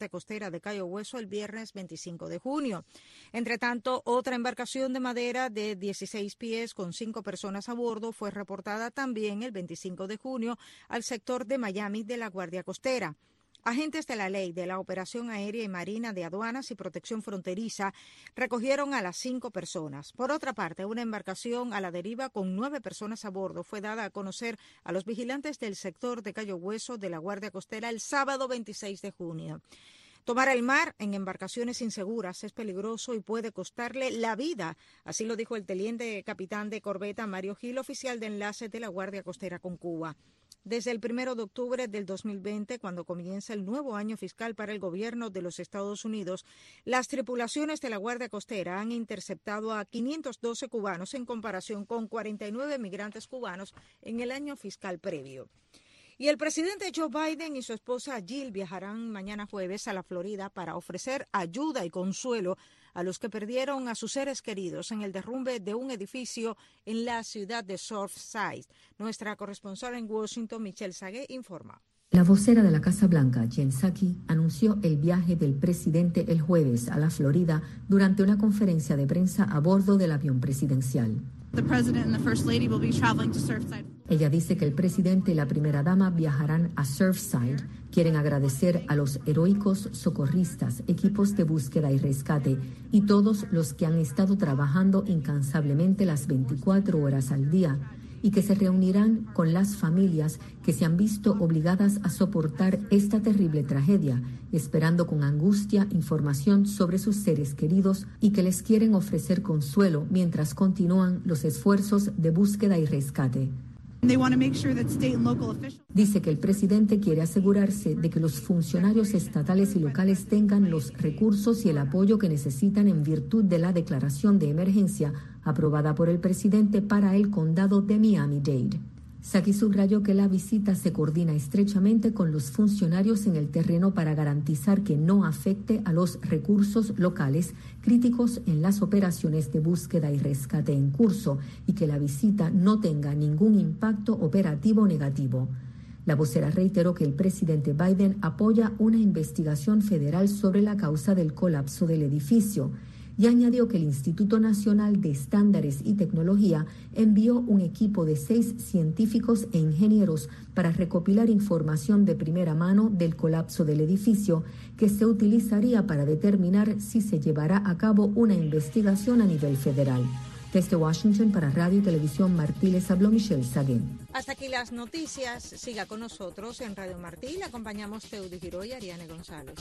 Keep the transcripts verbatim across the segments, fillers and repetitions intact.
parte costera de Cayo Hueso el viernes veinticinco de junio. Entre tanto, otra embarcación de madera de dieciséis pies con cinco personas a bordo fue reportada también el veinticinco de junio al sector de Miami de la Guardia Costera. Agentes de la ley de la Operación Aérea y Marina de Aduanas y Protección Fronteriza recogieron a las cinco personas. Por otra parte, una embarcación a la deriva con nueve personas a bordo fue dada a conocer a los vigilantes del sector de Cayo Hueso de la Guardia Costera el sábado veintiséis de junio. Tomar el mar en embarcaciones inseguras es peligroso y puede costarle la vida, así lo dijo el teniente capitán de corbeta Mario Gil, oficial de enlace de la Guardia Costera con Cuba. Desde el primero de octubre del dos mil veinte, cuando comienza el nuevo año fiscal para el gobierno de los Estados Unidos, las tripulaciones de la Guardia Costera han interceptado a quinientos doce cubanos en comparación con cuarenta y nueve migrantes cubanos en el año fiscal previo. Y el presidente Joe Biden y su esposa Jill viajarán mañana jueves a la Florida para ofrecer ayuda y consuelo a los que perdieron a sus seres queridos en el derrumbe de un edificio en la ciudad de Surfside. Nuestra corresponsal en Washington, Michelle Sagué, informa. La vocera de la Casa Blanca, Jen Psaki, anunció el viaje del presidente el jueves a la Florida durante una conferencia de prensa a bordo del avión presidencial. Ella dice que el presidente y la primera dama viajarán a Surfside. Quieren agradecer a los heroicos socorristas, equipos de búsqueda y rescate y todos los que han estado trabajando incansablemente las veinticuatro horas al día, y que se reunirán con las familias que se han visto obligadas a soportar esta terrible tragedia, esperando con angustia información sobre sus seres queridos y que les quieren ofrecer consuelo mientras continúan los esfuerzos de búsqueda y rescate. Dice que el presidente quiere asegurarse de que los funcionarios estatales y locales tengan los recursos y el apoyo que necesitan en virtud de la declaración de emergencia aprobada por el presidente para el condado de Miami-Dade. Psaki subrayó que la visita se coordina estrechamente con los funcionarios en el terreno para garantizar que no afecte a los recursos locales críticos en las operaciones de búsqueda y rescate en curso y que la visita no tenga ningún impacto operativo negativo. La vocera reiteró que el presidente Biden apoya una investigación federal sobre la causa del colapso del edificio y añadió que el Instituto Nacional de Estándares y Tecnología envió un equipo de seis científicos e ingenieros para recopilar información de primera mano del colapso del edificio que se utilizaría para determinar si se llevará a cabo una investigación a nivel federal. Desde Washington para Radio y Televisión Martí les habló Michelle Sagué. Hasta aquí las noticias. Siga con nosotros en Radio Martí. Le acompañamos Teudi Giró y Ariane González.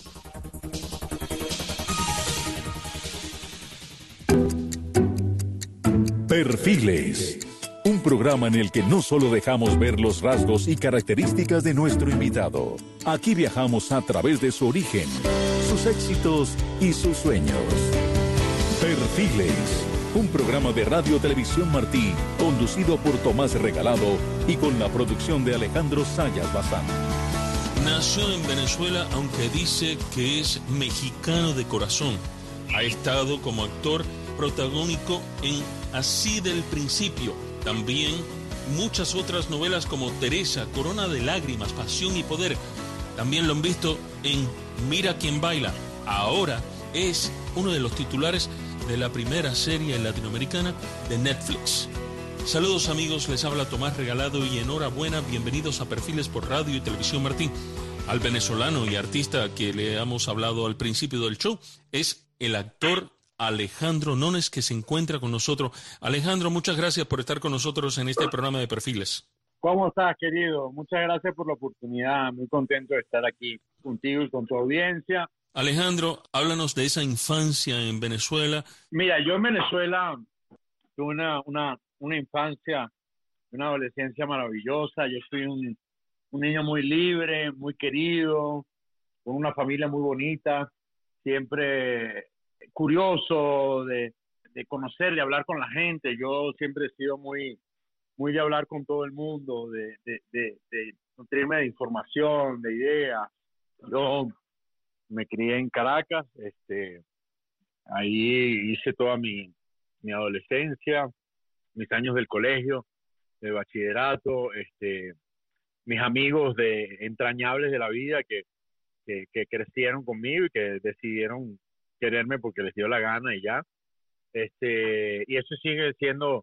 Perfiles, un programa en el que no solo dejamos ver los rasgos y características de nuestro invitado. Aquí viajamos a través de su origen, sus éxitos y sus sueños. Perfiles, un programa de Radio Televisión Martí, conducido por Tomás Regalado y con la producción de Alejandro Sayas Bazán. Nació en Venezuela, aunque dice que es mexicano de corazón. Ha estado como actor protagónico en Así del Principio. También muchas otras novelas como Teresa, Corona de Lágrimas, Pasión y Poder. También lo han visto en Mira quién baila. Ahora es uno de los titulares de la primera serie latinoamericana de Netflix. Saludos amigos, les habla Tomás Regalado y enhorabuena, bienvenidos a Perfiles por Radio y Televisión Martí. Al venezolano y artista que le hemos hablado al principio del show es el actor Alejandro Nones, que se encuentra con nosotros. Alejandro, muchas gracias por estar con nosotros en este programa de Perfiles. ¿Cómo estás, querido? Muchas gracias por la oportunidad. Muy contento de estar aquí contigo y con tu audiencia. Alejandro, háblanos de esa infancia en Venezuela. Mira, yo en Venezuela tuve una, una, una infancia, una adolescencia maravillosa. Yo fui un, un niño muy libre, muy querido, con una familia muy bonita, siempre curioso de, de conocer, de hablar con la gente. Yo siempre he sido muy, muy de hablar con todo el mundo, de, de, de, de nutrirme de información, de ideas. Yo me crié en Caracas, este, ahí hice toda mi, mi adolescencia, mis años del colegio, del bachillerato, este, mis amigos de entrañables de la vida que, que, que crecieron conmigo y que decidieron quererme porque les dio la gana y ya. Este, y eso sigue siendo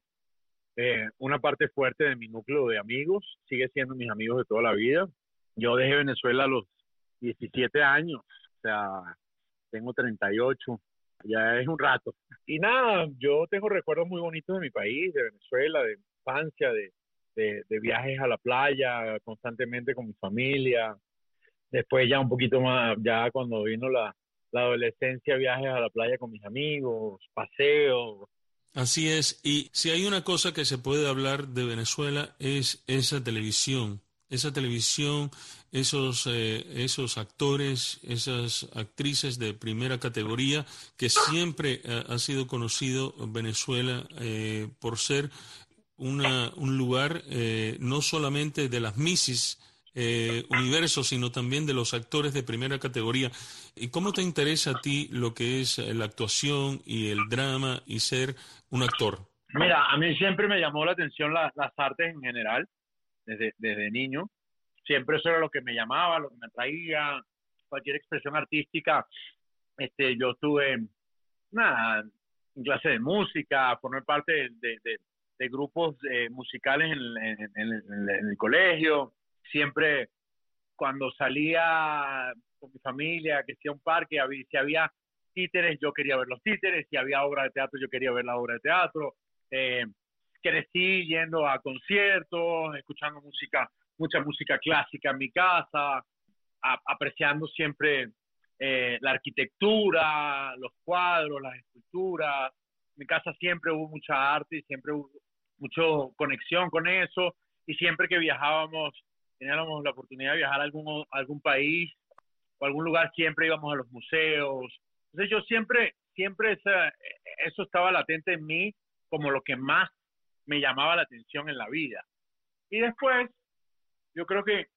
eh, una parte fuerte de mi núcleo de amigos, sigue siendo mis amigos de toda la vida. Yo dejé Venezuela a los diecisiete años, o sea, tengo treinta y ocho, ya es un rato. Y nada, yo tengo recuerdos muy bonitos de mi país, de Venezuela, de infancia, de, de, de viajes a la playa constantemente con mi familia. Después ya un poquito más, ya cuando vino la, la adolescencia, viajes a la playa con mis amigos, paseos. Así es, y si hay una cosa que se puede hablar de Venezuela es esa televisión. Esa televisión, esos, eh, esos actores, esas actrices de primera categoría, que siempre eh, ha sido conocido Venezuela eh, por ser una, un lugar eh, no solamente de las Misses eh, Universo, sino también de los actores de primera categoría. ¿Y cómo te interesa a ti lo que es la actuación y el drama y ser un actor? Mira, a mí siempre me llamó la atención la, las artes en general. Desde, desde niño, siempre eso era lo que me llamaba, lo que me atraía, cualquier expresión artística. Este, yo estuve, nada, en clase de música, formé parte de, de, de, de grupos eh, musicales en, en, en, en, en el colegio. Siempre cuando salía con mi familia, que sea un parque, había, si había títeres, yo quería ver los títeres, si había obra de teatro, yo quería ver la obra de teatro. Eh, crecí yendo a conciertos, escuchando música, mucha música clásica en mi casa, a, apreciando siempre eh, la arquitectura, los cuadros, las esculturas. En mi casa siempre hubo mucha arte y siempre hubo mucha conexión con eso, y siempre que viajábamos, teníamos la oportunidad de viajar a algún, a algún país o algún lugar, siempre íbamos a los museos. Entonces yo siempre, siempre esa, eso estaba latente en mí como lo que más me llamaba la atención en la vida. Y después, yo creo que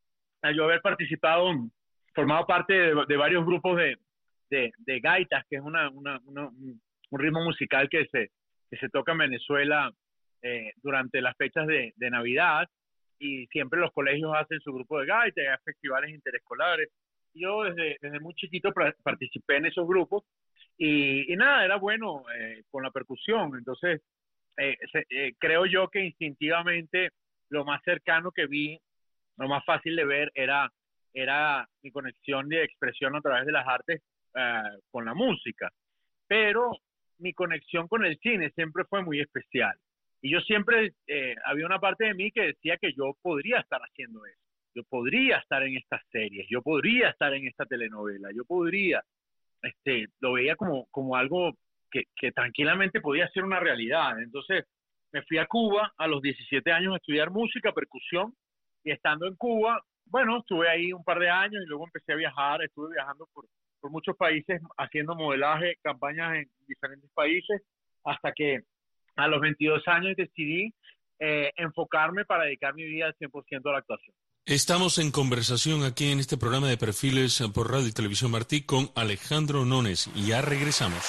al yo haber participado, formado parte de, de varios grupos de, de, de gaitas, que es una, una, una, un ritmo musical que se, que se toca en Venezuela eh, durante las fechas de, de Navidad, y siempre los colegios hacen su grupo de gaitas, hay festivales interescolares. Yo desde, desde muy chiquito participé en esos grupos, y, y nada, era bueno eh, con la percusión. Entonces, Eh, se, eh, creo yo que instintivamente lo más cercano que vi, lo más fácil de ver era, era mi conexión de expresión a través de las artes eh, con la música. Pero mi conexión con el cine siempre fue muy especial. Y yo siempre, eh, había una parte de mí que decía que yo podría estar haciendo eso. Yo podría estar en estas series, yo podría estar en esta telenovela, yo podría, este, lo veía como, como algo Que, que tranquilamente podía ser una realidad. Entonces me fui a Cuba a los diecisiete años a estudiar música, percusión, y estando en Cuba, bueno, estuve ahí un par de años y luego empecé a viajar. Estuve viajando por, por muchos países haciendo modelaje, campañas en diferentes países, hasta que a los veintidós años decidí eh, enfocarme para dedicar mi vida al cien por ciento a la actuación. Estamos en conversación aquí en este programa de Perfiles por Radio y Televisión Martí con Alejandro Nones, y ya regresamos.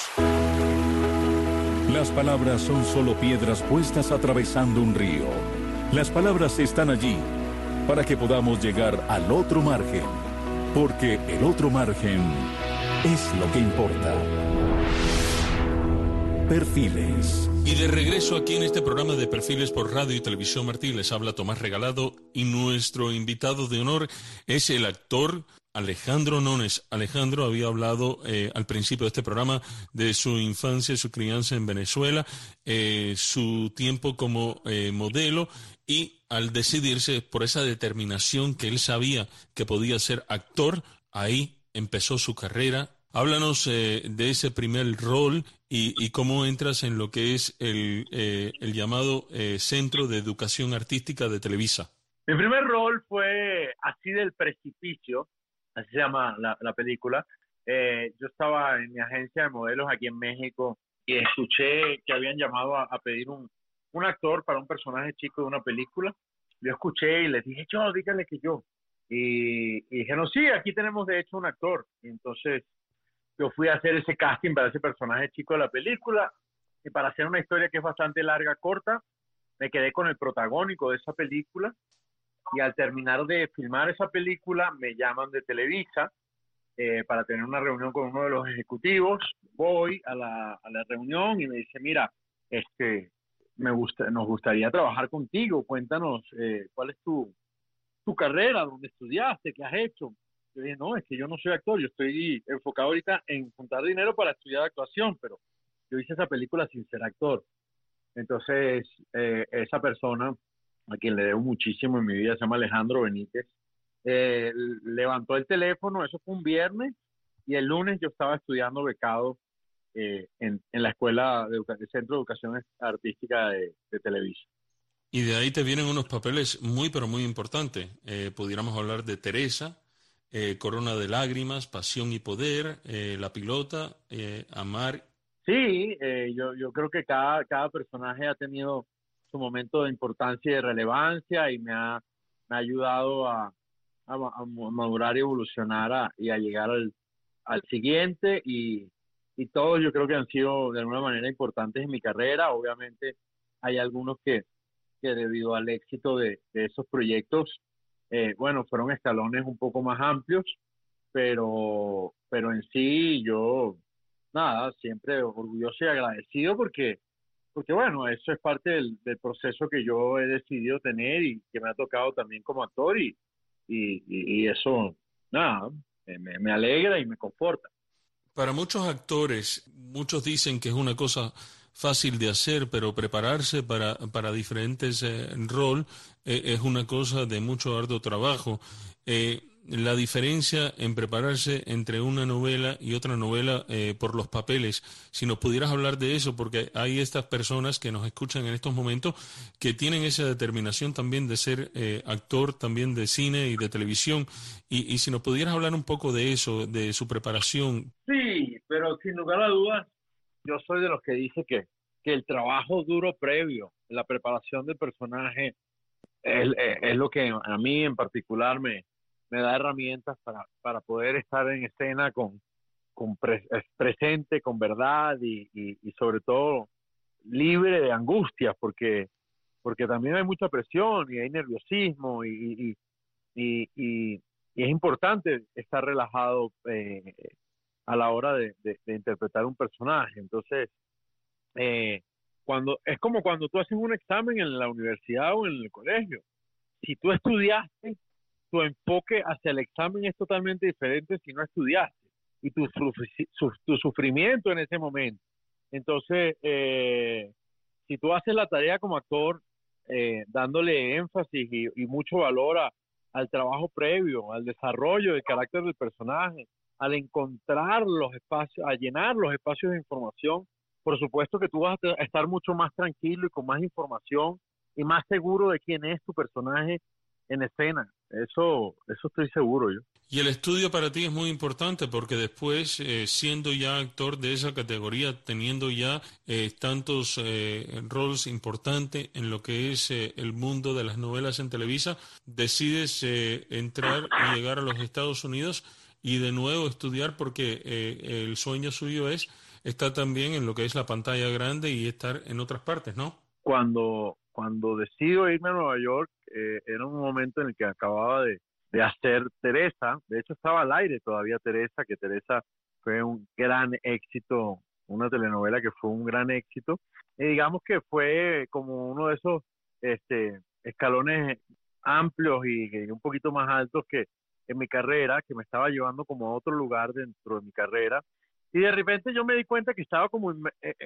Las palabras son solo piedras puestas atravesando un río. Las palabras están allí para que podamos llegar al otro margen, porque el otro margen es lo que importa. Perfiles. Y de regreso aquí en este programa de Perfiles por Radio y Televisión Martí, les habla Tomás Regalado, y nuestro invitado de honor es el actor Alejandro Nones. Alejandro había hablado eh, al principio de este programa de su infancia, su crianza en Venezuela, eh, su tiempo como eh, modelo, y al decidirse por esa determinación que él sabía que podía ser actor, ahí empezó su carrera. Háblanos eh, de ese primer rol y, y cómo entras en lo que es el, eh, el llamado eh, Centro de Educación Artística de Televisa. Mi primer rol fue Así del Precipicio, así se llama la, la película. Eh, yo estaba en mi agencia de modelos aquí en México y escuché que habían llamado a, a pedir un, un actor para un personaje chico de una película. Yo escuché y les dije, yo, díganle que yo. Y, y dije, no, sí, aquí tenemos de hecho un actor. Y entonces yo fui a hacer ese casting para ese personaje chico de la película, y para hacer una historia que es bastante larga, corta, me quedé con el protagónico de esa película. Y al terminar de filmar esa película, me llaman de Televisa eh, para tener una reunión con uno de los ejecutivos. Voy a la, a la reunión y me dice, mira, este, me gusta, nos gustaría trabajar contigo, cuéntanos eh, cuál es tu, tu carrera, dónde estudiaste, qué has hecho. Yo dije, no, es que yo no soy actor, yo estoy enfocado ahorita en juntar dinero para estudiar actuación, pero yo hice esa película sin ser actor. Entonces, eh, esa persona, a quien le debo muchísimo en mi vida, se llama Alejandro Benítez, eh, levantó el teléfono, eso fue un viernes, y el lunes yo estaba estudiando becado eh, en, en la Escuela de Educa- el Centro de Educación Artística de, de Televisa. Y de ahí te vienen unos papeles muy, pero muy importantes. Eh, pudiéramos hablar de Teresa, eh, Corona de Lágrimas, Pasión y Poder, eh, La Pilota, eh, Amar. Sí, eh, yo, yo creo que cada, cada personaje ha tenido su momento de importancia y de relevancia y me ha, me ha ayudado a, a, a madurar y evolucionar a, y a llegar al, al siguiente y, y todos yo creo que han sido de alguna manera importantes en mi carrera. Obviamente hay algunos que que debido al éxito de, de esos proyectos, eh, bueno, fueron escalones un poco más amplios, pero, pero en sí yo, nada, siempre orgulloso y agradecido porque, porque bueno, eso es parte del, del proceso que yo he decidido tener y que me ha tocado también como actor y, y, y, y eso, nada, me, me alegra y me conforta. Para muchos actores, muchos dicen que es una cosa fácil de hacer, pero prepararse para, para diferentes eh, roles eh, es una cosa de mucho arduo trabajo. Eh, la diferencia en prepararse entre una novela y otra novela eh, por los papeles, si nos pudieras hablar de eso, porque hay estas personas que nos escuchan en estos momentos que tienen esa determinación también de ser eh, actor también de cine y de televisión, y, y si nos pudieras hablar un poco de eso, de su preparación. Sí, pero sin lugar a dudas, yo soy de los que dice que, que el trabajo duro previo, la preparación del personaje, es, es, es lo que a mí en particular me, me da herramientas para, para poder estar en escena con, con pre, presente, con verdad y, y, y sobre todo libre de angustias, porque, porque también hay mucha presión y hay nerviosismo y, y, y, y, y es importante estar relajado eh, a la hora de, de, de interpretar un personaje. Entonces, eh, cuando es como cuando tú haces un examen en la universidad o en el colegio. Si tú estudiaste, tu enfoque hacia el examen es totalmente diferente si no estudiaste y tu, su, tu sufrimiento en ese momento. Entonces, eh, si tú haces la tarea como actor, eh, dándole énfasis y, y mucho valor a, al trabajo previo, al desarrollo del carácter del personaje, al encontrar los espacios, a llenar los espacios de información, por supuesto que tú vas a estar mucho más tranquilo y con más información y más seguro de quién es tu personaje en escena. Eso, eso estoy seguro yo. Y el estudio para ti es muy importante porque después, eh, siendo ya actor de esa categoría, teniendo ya eh, tantos eh, roles importantes en lo que es eh, el mundo de las novelas en Televisa, decides eh, entrar y llegar a los Estados Unidos y de nuevo estudiar porque eh, el sueño suyo es estar también en lo que es la pantalla grande y estar en otras partes, ¿no? Cuando, cuando decido irme a Nueva York, eh, era un momento en el que acababa de de hacer Teresa. De hecho estaba al aire todavía Teresa, que Teresa fue un gran éxito, una telenovela que fue un gran éxito, y digamos que fue como uno de esos este, escalones amplios y, y un poquito más altos que en mi carrera, que me estaba llevando como a otro lugar dentro de mi carrera, y de repente yo me di cuenta que estaba como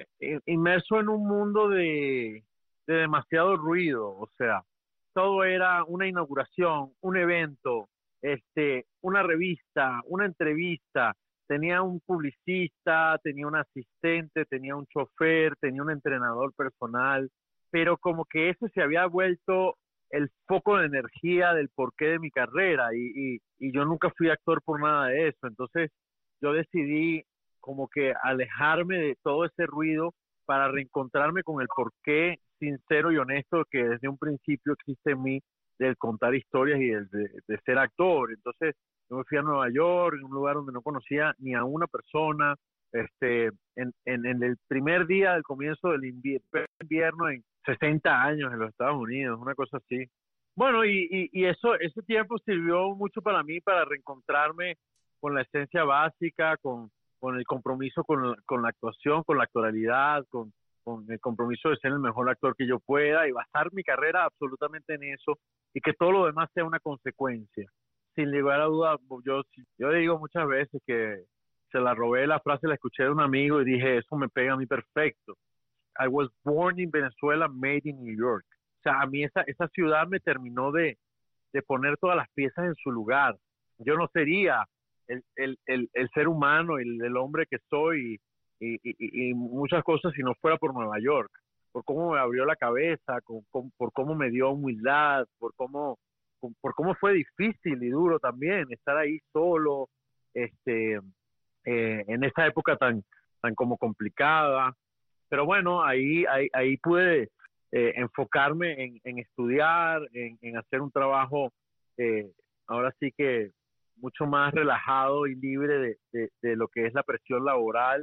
inmerso en un mundo de, de demasiado ruido, o sea, todo era una inauguración, un evento, este, una revista, una entrevista, tenía un publicista, tenía un asistente, tenía un chofer, tenía un entrenador personal, pero como que eso se había vuelto el foco de energía del porqué de mi carrera y, y, y yo nunca fui actor por nada de eso, entonces yo decidí como que alejarme de todo ese ruido para reencontrarme con el porqué sincero y honesto que desde un principio existe en mí del contar historias y el de, de ser actor. Entonces yo me fui a Nueva York, en un lugar donde no conocía ni a una persona, este, en, en, en el primer día del comienzo del invierno en sesenta años en los Estados Unidos, una cosa así. Bueno, y, y, y eso, ese tiempo sirvió mucho para mí para reencontrarme con la esencia básica, con, con el compromiso con, con la actuación, con la actoralidad, con, con el compromiso de ser el mejor actor que yo pueda y basar mi carrera absolutamente en eso y que todo lo demás sea una consecuencia. Sin lugar a duda, yo, yo digo muchas veces que se la robé la frase, la escuché de un amigo y dije, eso me pega a mí perfecto. I was born in Venezuela, made in New York. O sea, a mí esa, esa ciudad me terminó de, de poner todas las piezas en su lugar. Yo no sería el, el, el, el ser humano, el, el hombre que soy y, y, y, y muchas cosas si no fuera por Nueva York, por cómo me abrió la cabeza, con, con, por cómo me dio humildad, por cómo, por, por cómo fue difícil y duro también estar ahí solo, este, eh, en esta época tan, tan como complicada. Pero bueno, ahí, ahí, ahí pude eh, enfocarme en, en estudiar, en, en hacer un trabajo, eh, ahora sí que mucho más relajado y libre de, de, de lo que es la presión laboral,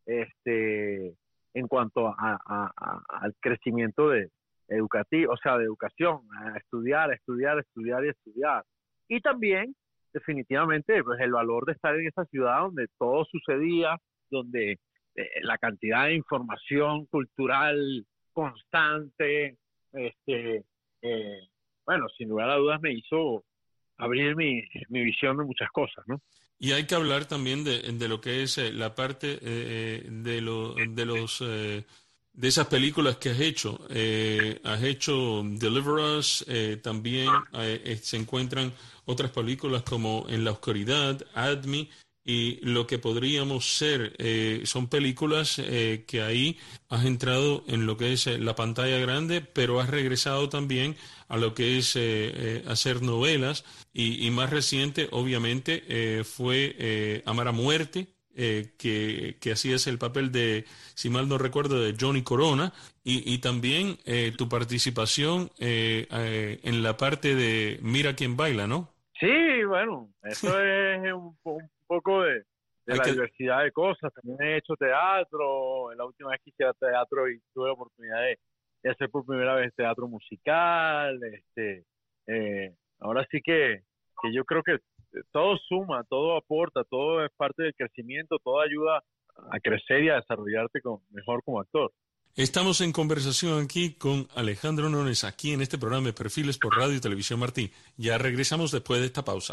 este, en cuanto a, a, a, al crecimiento de educativo, o sea, de educación, a estudiar, a estudiar, a estudiar y estudiar. Y también, definitivamente, pues el valor de estar en esa ciudad donde todo sucedía, donde Eh, la cantidad de información cultural constante, este, eh, bueno, sin lugar a dudas me hizo abrir mi, mi visión de muchas cosas, ¿no? Y hay que hablar también de, de lo que es eh, la parte eh, de, lo, de los eh, de esas películas que has hecho. Eh, has hecho Deliver Us, eh, también eh, se encuentran otras películas como En la Oscuridad, Add Me, y lo que podríamos ser. Eh, son películas eh, que ahí has entrado en lo que es eh, la pantalla grande, pero has regresado también a lo que es eh, eh, hacer novelas, y, y más reciente, obviamente, eh, fue eh, Amar a Muerte, eh, que, que hacías el papel de, si mal no recuerdo, de Johnny Corona, y, y también eh, tu participación eh, eh, en la parte de Mira quién baila, ¿no? Sí, bueno, eso es un, un poco de, de la que... diversidad de cosas. También he hecho teatro, la última vez que hice teatro y tuve la oportunidad de, de hacer por primera vez teatro musical. Este, eh, ahora sí que, que yo creo que todo suma, todo aporta, todo es parte del crecimiento, todo ayuda a crecer y a desarrollarte con, mejor como actor. Estamos en conversación aquí con Alejandro Nones, aquí en este programa de Perfiles por Radio y Televisión Martí. Ya regresamos después de esta pausa.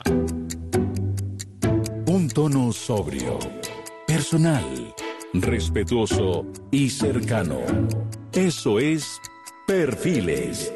Un tono sobrio, personal, respetuoso y cercano. Eso es Perfiles.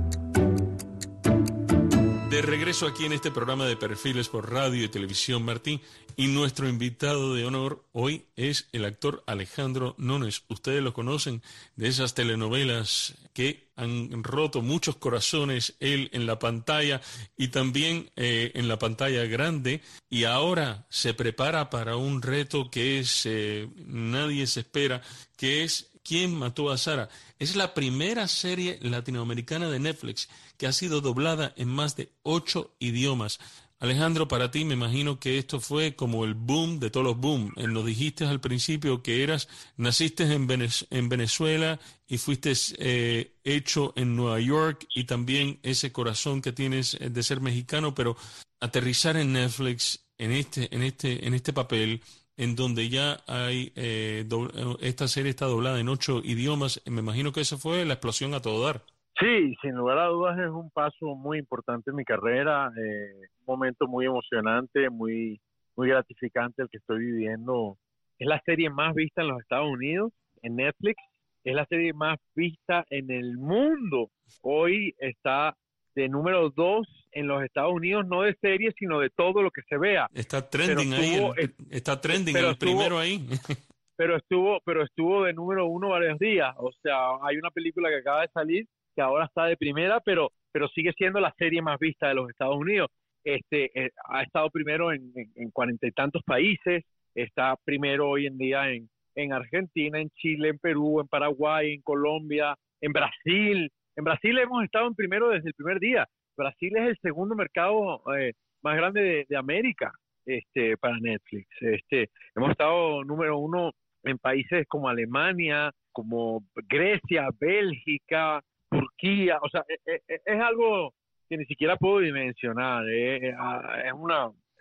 De regreso aquí en este programa de Perfiles por Radio y Televisión Martí, y nuestro invitado de honor hoy es el actor Alejandro Nones. Ustedes lo conocen de esas telenovelas que han roto muchos corazones, él en la pantalla y también eh, en la pantalla grande, y ahora se prepara para un reto que es eh, nadie se espera, que es ¿Quién mató a Sara? Es la primera serie latinoamericana de Netflix que ha sido doblada en más de ocho idiomas. Alejandro, para ti me imagino que esto fue como el boom de todos los boom. Nos dijiste al principio que eras, naciste en, Venez- en Venezuela y fuiste eh, hecho en Nueva York, y también ese corazón que tienes de ser mexicano, pero aterrizar en Netflix en este, en este, en este papel, en donde ya hay, eh, do, esta serie está doblada en ocho idiomas, me imagino que esa fue la explosión a todo dar. Sí, sin lugar a dudas es un paso muy importante en mi carrera, eh, un momento muy emocionante, muy, muy gratificante el que estoy viviendo. Es la serie más vista en los Estados Unidos, en Netflix, es la serie más vista en el mundo. Hoy está de número dos en los Estados Unidos, no de series, sino de todo lo que se vea. Está trending ahí, estuvo, el, está trending pero el estuvo, primero ahí. pero estuvo, pero estuvo de número uno varios días. O sea, hay una película que acaba de salir que ahora está de primera, pero, pero sigue siendo la serie más vista de los Estados Unidos. Este, eh, ha estado primero en, en, en cuarenta y tantos países, está primero hoy en día en, en Argentina, en Chile, en Perú, en Paraguay, en Colombia, en Brasil. En Brasil hemos estado en primero desde el primer día. Brasil es el segundo mercado eh, más grande de, de América este, para Netflix. Este, hemos estado número uno en países como Alemania, como Grecia, Bélgica, Turquía. O sea, es, es, es algo que ni siquiera puedo dimensionar. Eh, es una,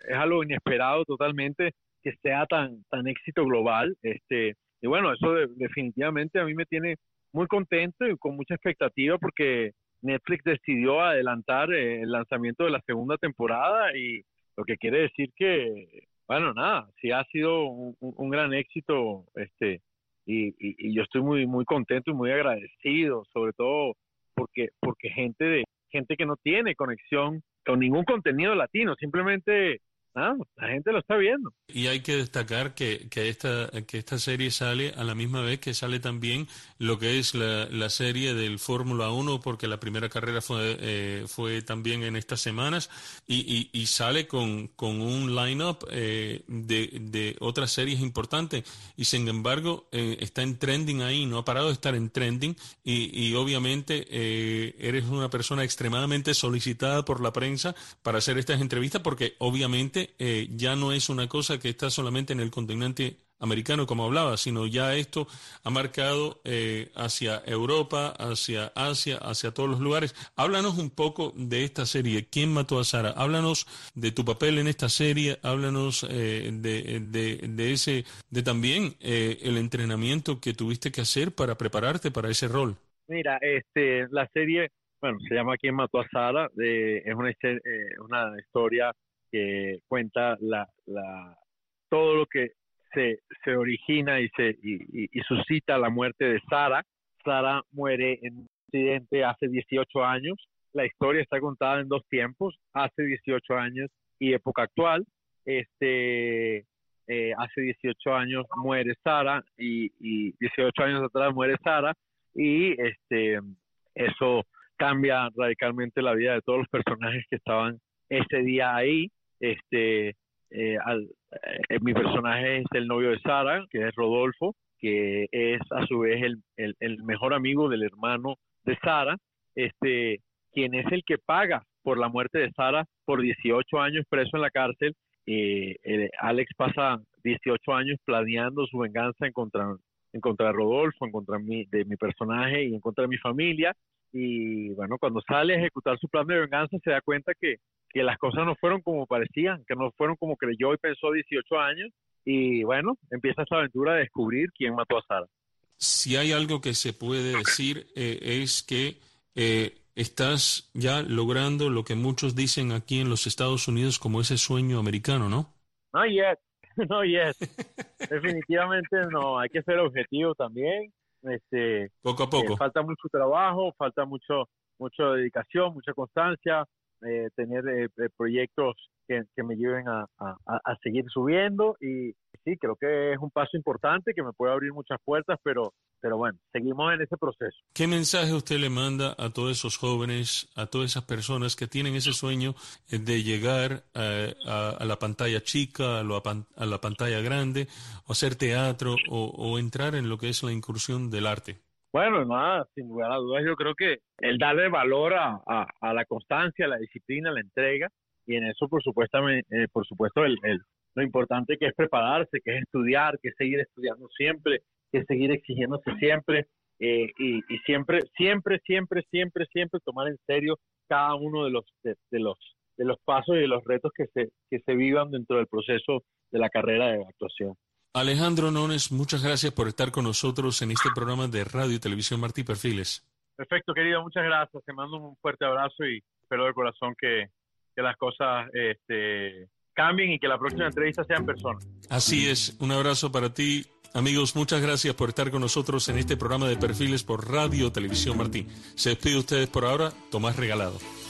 es algo inesperado totalmente que sea tan, tan éxito global. Este, y bueno, eso de, definitivamente a mí me tiene muy contento y con mucha expectativa porque Netflix decidió adelantar eh, el lanzamiento de la segunda temporada y lo que quiere decir que, bueno, nada, sí ha sido un, un gran éxito este y, y, y yo estoy muy muy contento y muy agradecido, sobre todo porque porque gente de gente que no tiene conexión con ningún contenido latino, simplemente ah, la gente lo está viendo. Y hay que destacar que, que, esta, que esta serie sale a la misma vez que sale también lo que es la, la serie del Fórmula uno, porque la primera carrera fue, eh, fue también en estas semanas, y, y, y sale con, con un line-up eh, de, de otras series importantes, y sin embargo eh, está en trending ahí, no ha parado de estar en trending, y, y obviamente eh, eres una persona extremadamente solicitada por la prensa para hacer estas entrevistas, porque obviamente Eh, ya no es una cosa que está solamente en el continente americano, como hablaba, sino ya esto ha marcado eh, hacia Europa, hacia Asia, hacia todos los lugares. Háblanos un poco de esta serie, ¿Quién mató a Sara? Háblanos de tu papel en esta serie, háblanos eh, de, de, de ese, de también eh, el entrenamiento que tuviste que hacer para prepararte para ese rol. Mira, este, la serie, bueno, se llama ¿Quién mató a Sara? De, es una, eh, una historia que cuenta la, la todo lo que se, se origina y se y, y, y suscita la muerte de Sara. Sara muere en un accidente hace dieciocho años. La historia está contada en dos tiempos, hace dieciocho años y época actual. Este eh, hace dieciocho años muere Sara y, y dieciocho años atrás muere Sara y este eso cambia radicalmente la vida de todos los personajes que estaban ese día ahí. Este, eh, al, eh, mi personaje es el novio de Sara, que es Rodolfo, que es a su vez el, el, el mejor amigo del hermano de Sara, este, quien es el que paga por la muerte de Sara por dieciocho años preso en la cárcel. Eh, eh, Alex pasa dieciocho años planeando su venganza en contra, en contra de Rodolfo, en contra mi, de mi personaje y en contra de mi familia. Y bueno, cuando sale a ejecutar su plan de venganza se da cuenta que que las cosas no fueron como parecían, que no fueron como creyó y pensó dieciocho años, y bueno, empieza esta aventura de descubrir quién mató a Sara. Si hay algo que se puede decir eh, es que eh, estás ya logrando lo que muchos dicen aquí en los Estados Unidos como ese sueño americano, ¿no? No yet, no yet. Definitivamente no, hay que ser objetivo también. Este, poco a poco. Eh, falta mucho trabajo, falta mucho, mucha dedicación, mucha constancia. Eh, tener eh, proyectos que, que me lleven a, a, a seguir subiendo y sí, creo que es un paso importante que me puede abrir muchas puertas, pero, pero bueno, seguimos en ese proceso. ¿Qué mensaje usted le manda a todos esos jóvenes, a todas esas personas que tienen ese sueño de llegar a, a, a la pantalla chica, a, lo, a la pantalla grande, o hacer teatro o, o entrar en lo que es la incursión del arte? Bueno, nada, sin lugar a dudas, yo creo que el darle valor a, a, a la constancia, a la disciplina, a la entrega, y en eso, por supuesto, eh, por supuesto el, el, lo importante que es prepararse, que es estudiar, que es seguir estudiando siempre, que es seguir exigiéndose siempre, eh, y, y siempre, siempre, siempre, siempre, siempre tomar en serio cada uno de los, de, de los, de los pasos y de los retos que se, que se vivan dentro del proceso de la carrera de actuación. Alejandro Nones, muchas gracias por estar con nosotros en este programa de Radio y Televisión Martí Perfiles. Perfecto, querido, muchas gracias. Te mando un fuerte abrazo y espero de corazón que, que las cosas este, cambien y que la próxima entrevista sea en persona. Así es, un abrazo para ti. Amigos, muchas gracias por estar con nosotros en este programa de Perfiles por Radio y Televisión Martí. Se despide ustedes por ahora, Tomás Regalado.